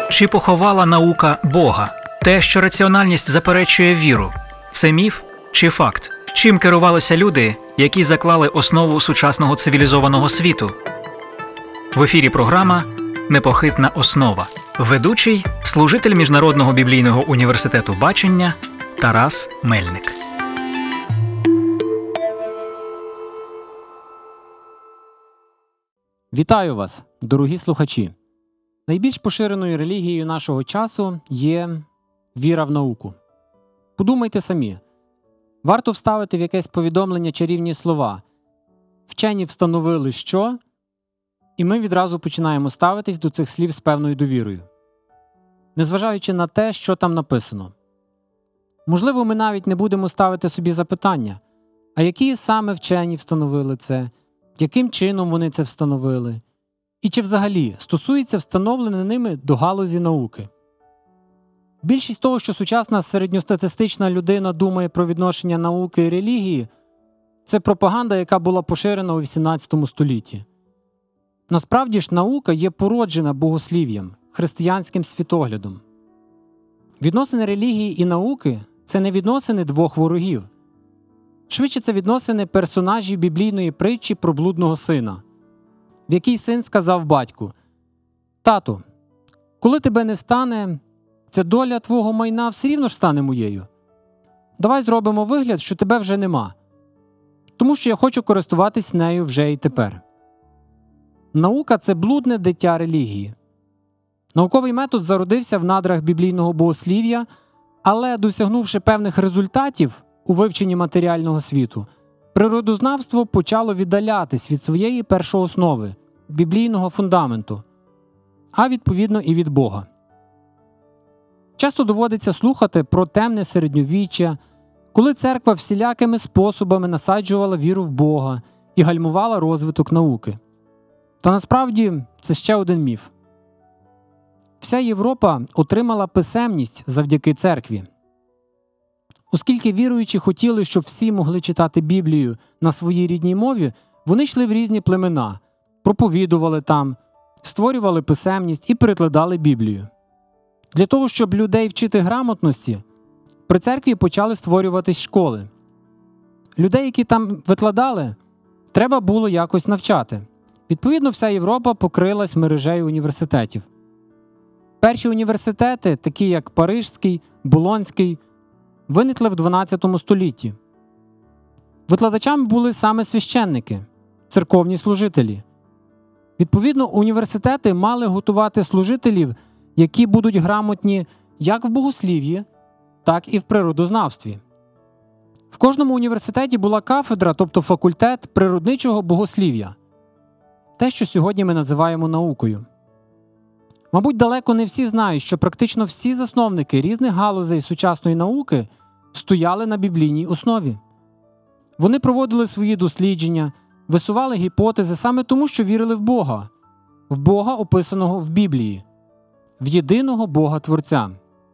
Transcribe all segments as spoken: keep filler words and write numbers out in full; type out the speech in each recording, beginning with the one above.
Чи поховала наука Бога? Те, що раціональність заперечує віру – це міф чи факт? Чим керувалися люди, які заклали основу сучасного цивілізованого світу? В ефірі програма «Непохитна основа». Ведучий – служитель Міжнародного біблійного університету бачення Тарас Мельник. Вітаю вас, дорогі слухачі! Найбільш поширеною релігією нашого часу є віра в науку. Подумайте самі. Варто вставити в якесь повідомлення чарівні слова «вчені встановили що», і ми відразу починаємо ставитись до цих слів з певною довірою, незважаючи на те, що там написано. Можливо, ми навіть не будемо ставити собі запитання, а які саме вчені встановили це, яким чином вони це встановили, і чи взагалі стосується встановлене ними до галузі науки. Більшість того, що сучасна середньостатистична людина думає про відношення науки і релігії, це пропаганда, яка була поширена у вісімнадцятому столітті. Насправді ж наука є породжена богослів'ям, християнським світоглядом. Відносини релігії і науки – це не відносини двох ворогів. Швидше це відносини персонажів біблійної притчі про блудного сина, в якій син сказав батьку: «Тату, коли тебе не стане, ця доля твого майна все рівно ж стане моєю. Давай зробимо вигляд, що тебе вже нема, тому що я хочу користуватись нею вже і тепер». Наука – це блудне дитя релігії. Науковий метод зародився в надрах біблійного богослів'я, але, досягнувши певних результатів у вивченні матеріального світу, природознавство почало віддалятись від своєї першооснови – біблійного фундаменту, а відповідно і від Бога. Часто доводиться слухати про темне середньовіччя, коли церква всілякими способами насаджувала віру в Бога і гальмувала розвиток науки. Та насправді це ще один міф. Вся Європа отримала писемність завдяки церкві. Оскільки віруючі хотіли, щоб всі могли читати Біблію на своїй рідній мові, вони йшли в різні племена, проповідували там, створювали писемність і перекладали Біблію. Для того, щоб людей вчити грамотності, при церкві почали створюватись школи. Людей, які там викладали, треба було якось навчати. Відповідно, вся Європа покрилась мережею університетів. Перші університети, такі як Паризький, Болонський, виникли в дванадцятому столітті. Викладачами були саме священники, церковні служителі. Відповідно, університети мали готувати служителів, які будуть грамотні як в богослів'ї, так і в природознавстві. В кожному університеті була кафедра, тобто факультет природничого богослів'я. Те, що сьогодні ми називаємо наукою. Мабуть, далеко не всі знають, що практично всі засновники різних галузей сучасної науки стояли на біблійній основі. Вони проводили свої дослідження, висували гіпотези саме тому, що вірили в Бога, в Бога, описаного в Біблії, в єдиного Бога-творця.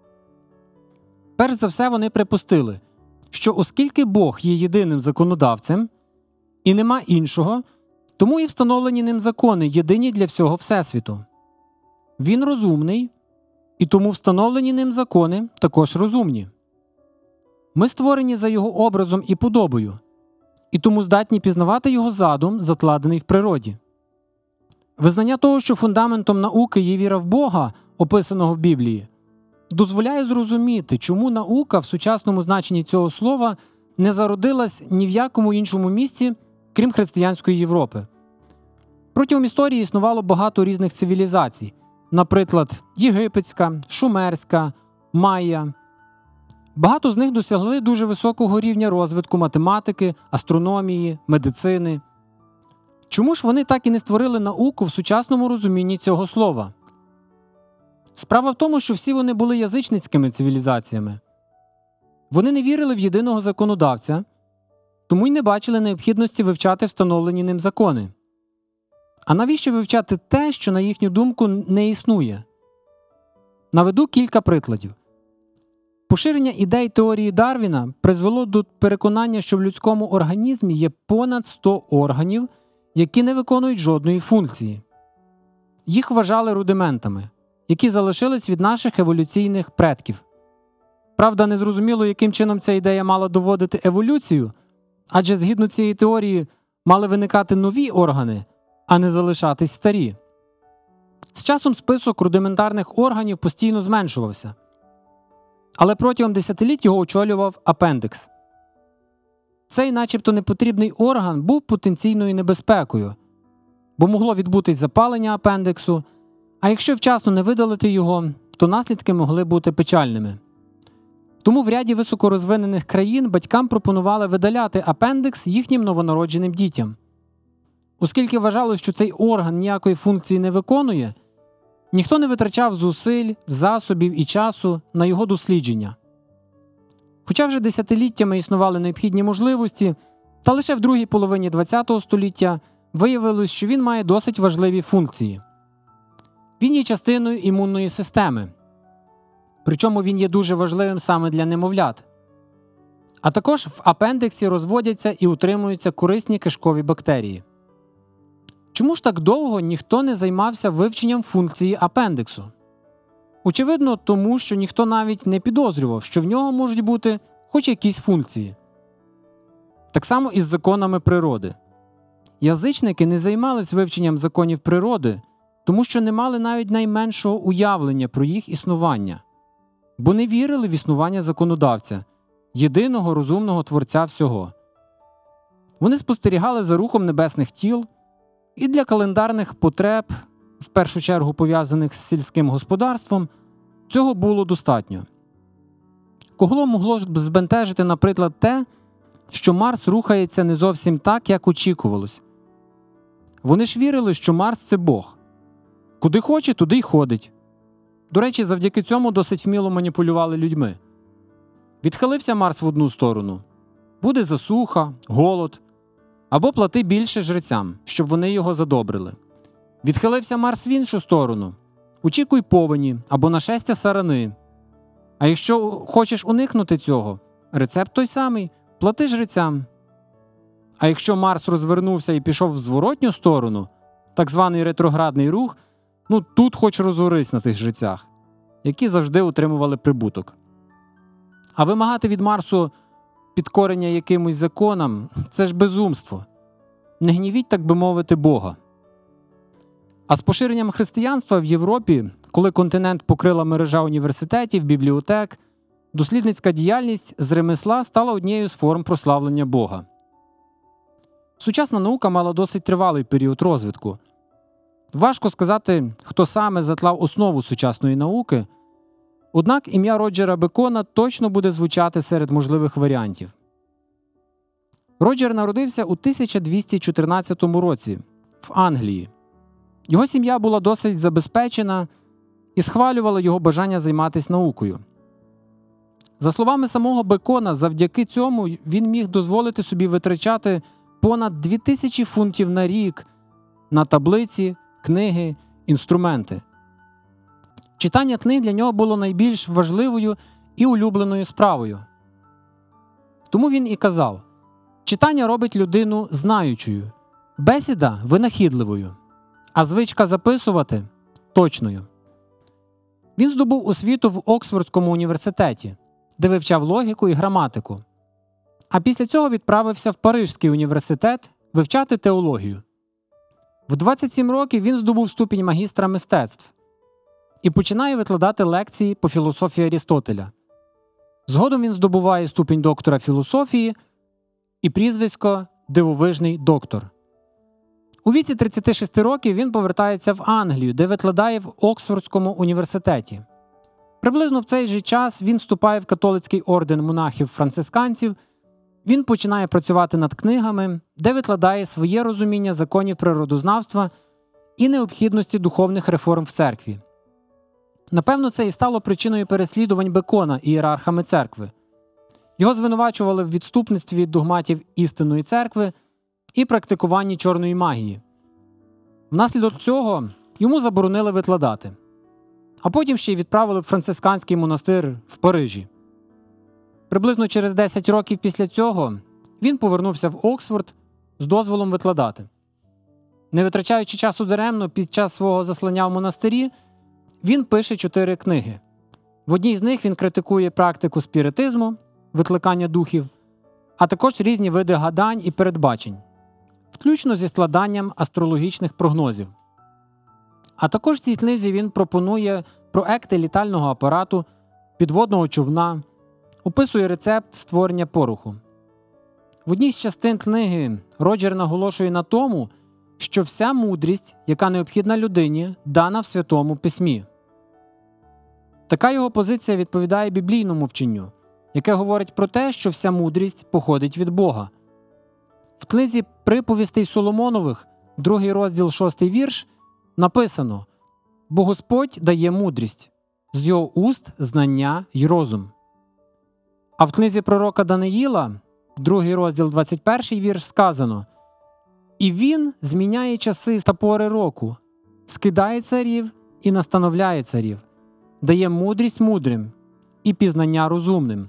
Перш за все, вони припустили, що оскільки Бог є єдиним законодавцем і нема іншого, тому і встановлені ним закони єдині для всього Всесвіту. Він розумний, і тому встановлені ним закони також розумні. Ми створені за його образом і подобою, і тому здатні пізнавати його задум, закладений в природі. Визнання того, що фундаментом науки є віра в Бога, описаного в Біблії, дозволяє зрозуміти, чому наука в сучасному значенні цього слова не зародилась ні в якому іншому місці, крім християнської Європи. Протягом історії існувало багато різних цивілізацій, наприклад, єгипетська, шумерська, майя. Багато з них досягли дуже високого рівня розвитку математики, астрономії, медицини. Чому ж вони так і не створили науку в сучасному розумінні цього слова? Справа в тому, що всі вони були язичницькими цивілізаціями. Вони не вірили в єдиного законодавця, тому й не бачили необхідності вивчати встановлені ним закони. А навіщо вивчати те, що, на їхню думку, не існує? Наведу кілька прикладів. Поширення ідей теорії Дарвіна призвело до переконання, що в людському організмі є понад сто органів, які не виконують жодної функції. Їх вважали рудиментами, які залишились від наших еволюційних предків. Правда, незрозуміло, яким чином ця ідея мала доводити еволюцію, адже згідно цієї теорії мали виникати нові органи, а не залишатись старі. З часом список рудиментарних органів постійно зменшувався. Але протягом десятиліть його очолював апендикс. Цей начебто непотрібний орган був потенційною небезпекою, бо могло відбутись запалення апендиксу, а якщо вчасно не видалити його, то наслідки могли бути печальними. Тому в ряді високорозвинених країн батькам пропонували видаляти апендикс їхнім новонародженим дітям. Оскільки вважалось, що цей орган ніякої функції не виконує, ніхто не витрачав зусиль, засобів і часу на його дослідження. Хоча вже десятиліттями існували необхідні можливості, та лише в другій половині ХХ століття виявилось, що він має досить важливі функції. Він є частиною імунної системи. Причому він є дуже важливим саме для немовлят. А також в апендиксі розводяться і утримуються корисні кишкові бактерії. Чому ж так довго ніхто не займався вивченням функції апендиксу? Очевидно, тому що ніхто навіть не підозрював, що в нього можуть бути хоч якісь функції. Так само і з законами природи. Язичники не займались вивченням законів природи, тому що не мали навіть найменшого уявлення про їх існування, бо не вірили в існування законодавця, єдиного розумного творця всього. Вони спостерігали за рухом небесних тіл, і для календарних потреб, в першу чергу пов'язаних з сільським господарством, цього було достатньо. Кого могло ж збентежити, наприклад, те, що Марс рухається не зовсім так, як очікувалось. Вони ж вірили, що Марс – це Бог. Куди хоче, туди й ходить. До речі, завдяки цьому досить вміло маніпулювали людьми. Відхилився Марс в одну сторону – буде засуха, голод, або плати більше жрецям, щоб вони його задобрили. Відхилився Марс в іншу сторону – очікуй повені або нашестя сарани. А якщо хочеш уникнути цього, рецепт той самий – плати жрецям. А якщо Марс розвернувся і пішов в зворотню сторону, так званий ретроградний рух, ну тут хоч розорись на тих жрецях, які завжди утримували прибуток. А вимагати від Марсу підкорення якимось законам – це ж безумство. Не гнівіть, так би мовити, Бога. А з поширенням християнства в Європі, коли континент покрила мережа університетів, бібліотек, дослідницька діяльність з ремесла стала однією з форм прославлення Бога. Сучасна наука мала досить тривалий період розвитку. Важко сказати, хто саме заклав основу сучасної науки, однак ім'я Роджера Бекона точно буде звучати серед можливих варіантів. Роджер народився у тисяча двісті чотирнадцятому році в Англії. Його сім'я була досить забезпечена і схвалювала його бажання займатися наукою. За словами самого Бекона, завдяки цьому він міг дозволити собі витрачати понад дві тисячі фунтів на рік на таблиці, книги, інструменти. Читання книг для нього було найбільш важливою і улюбленою справою. Тому він і казав: читання робить людину знаючою, бесіда – винахідливою, а звичка записувати – точною. Він здобув освіту в Оксфордському університеті, де вивчав логіку і граматику. А після цього відправився в Паризький університет вивчати теологію. В двадцять сім років він здобув ступінь магістра мистецтв і починає викладати лекції по філософії Арістотеля. Згодом він здобуває ступінь доктора філософії і прізвисько «Дивовижний доктор». У віці тридцяти шести років він повертається в Англію, де викладає в Оксфордському університеті. Приблизно в цей же час він вступає в католицький орден монахів-францисканців, він починає працювати над книгами, де викладає своє розуміння законів природознавства і необхідності духовних реформ в церкві. Напевно, це і стало причиною переслідувань Бекона ієрархами церкви. Його звинувачували в відступництві від догматів істинної церкви і практикуванні чорної магії. Внаслідок цього йому заборонили викладати. А потім ще й відправили в францисканський монастир в Парижі. Приблизно через десять років після цього він повернувся в Оксфорд з дозволом викладати. Не витрачаючи часу даремно, під час свого заслання в монастирі, він пише чотири книги. В одній з них він критикує практику спіритизму, викликання духів, а також різні види гадань і передбачень, включно зі складанням астрологічних прогнозів. А також в цій книзі він пропонує проекти літального апарату, підводного човна, описує рецепт створення пороху. В одній з частин книги Роджер наголошує на тому, що вся мудрість, яка необхідна людині, дана в Святому Письмі. Така його позиція відповідає біблійному вченню, яке говорить про те, що вся мудрість походить від Бога. В книзі «Приповістей Соломонових», другий розділ, шостий вірш, написано: «Бо Господь дає мудрість, з його уст знання й розум». А в книзі пророка Даниїла, другий розділ, двадцять перший вірш, сказано: «І він зміняє часи та пори року, скидає царів і настановляє царів, дає мудрість мудрим і пізнання розумним».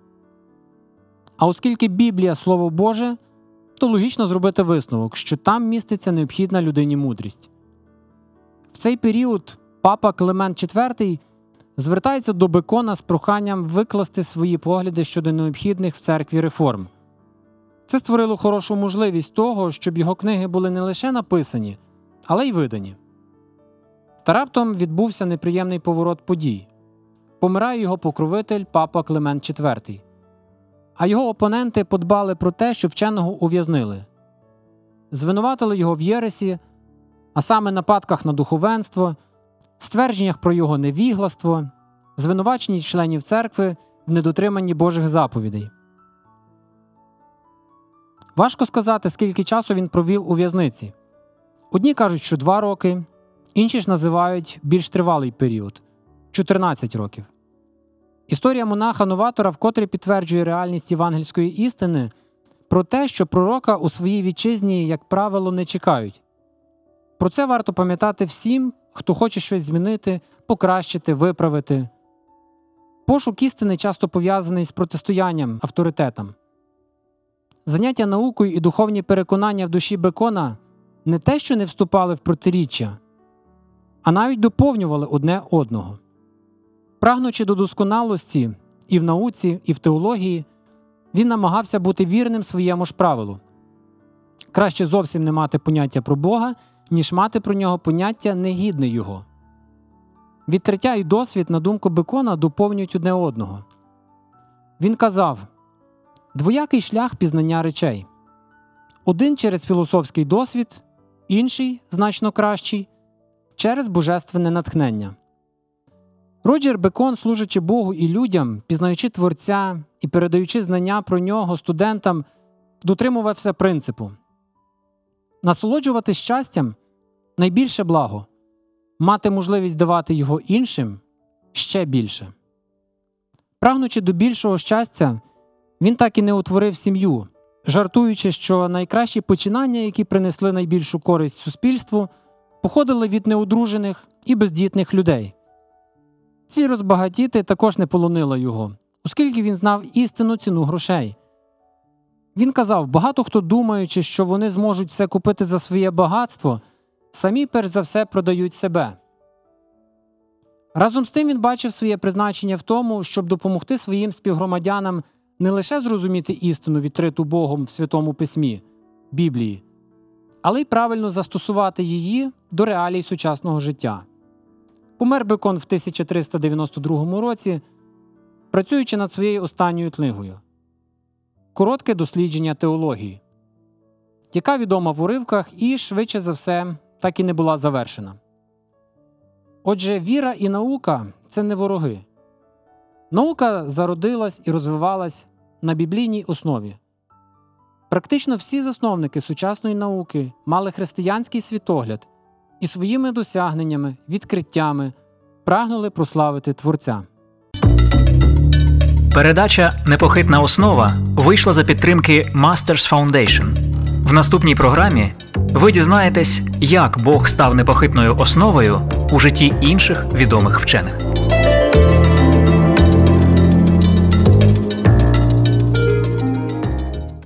А оскільки Біблія – Слово Боже, то логічно зробити висновок, що там міститься необхідна людині мудрість. В цей період папа Климент четвертий звертається до Бекона з проханням викласти свої погляди щодо необхідних в церкві реформ. Це створило хорошу можливість того, щоб його книги були не лише написані, але й видані. Та раптом відбувся неприємний поворот подій. Помирає його покровитель папа Климент четвертий. А його опоненти подбали про те, що вченого ув'язнили. Звинуватили його в єресі, а саме нападках на духовенство, ствердженнях про його невігластво, звинуваченні членів церкви в недотриманні Божих заповідей. Важко сказати, скільки часу він провів у в'язниці. Одні кажуть, що два роки, інші ж називають більш тривалий період – чотирнадцять років. Історія монаха-новатора вкотре підтверджує реальність євангельської істини про те, що пророка у своїй вітчизні, як правило, не чекають. Про це варто пам'ятати всім, хто хоче щось змінити, покращити, виправити. Пошук істини часто пов'язаний з протистоянням авторитетам. Заняття наукою і духовні переконання в душі Бекона не те, що не вступали в протиріччя, а навіть доповнювали одне одного. Прагнучи до досконалості і в науці, і в теології, він намагався бути вірним своєму ж правилу. Краще зовсім не мати поняття про Бога, ніж мати про нього поняття негідне його. Відкриття і досвід, на думку Бекона, доповнюють одне одного. Він казав: «Двоякий шлях пізнання речей. Один через філософський досвід, інший, значно кращий, через божественне натхнення». Роджер Бекон, служачи Богу і людям, пізнаючи Творця і передаючи знання про нього студентам, дотримувався принципу: насолоджуватись щастям – найбільше благо, мати можливість давати його іншим – ще більше. Прагнучи до більшого щастя, він так і не утворив сім'ю, жартуючи, що найкращі починання, які принесли найбільшу користь суспільству, походили від неодружених і бездітних людей. Ці розбагатіти також не полонило його, оскільки він знав істинну ціну грошей. Він казав: багато хто, думаючи, що вони зможуть все купити за своє багатство, самі перш за все продають себе. Разом з тим він бачив своє призначення в тому, щоб допомогти своїм співгромадянам не лише зрозуміти істину, відкриту Богом в Святому Письмі, Біблії, але й правильно застосувати її до реалій сучасного життя. Помер Бекон в тисяча триста дев'яносто другому році, працюючи над своєю останньою книгою «Коротке дослідження теології», яка відома в уривках і, швидше за все, так і не була завершена. Отже, віра і наука – це не вороги. Наука зародилась і розвивалась на біблійній основі. Практично всі засновники сучасної науки мали християнський світогляд і своїми досягненнями, відкриттями прагнули прославити Творця. Передача «Непохитна основа» вийшла за підтримки Masters Foundation. В наступній програмі ви дізнаєтесь, як Бог став непохитною основою у житті інших відомих вчених.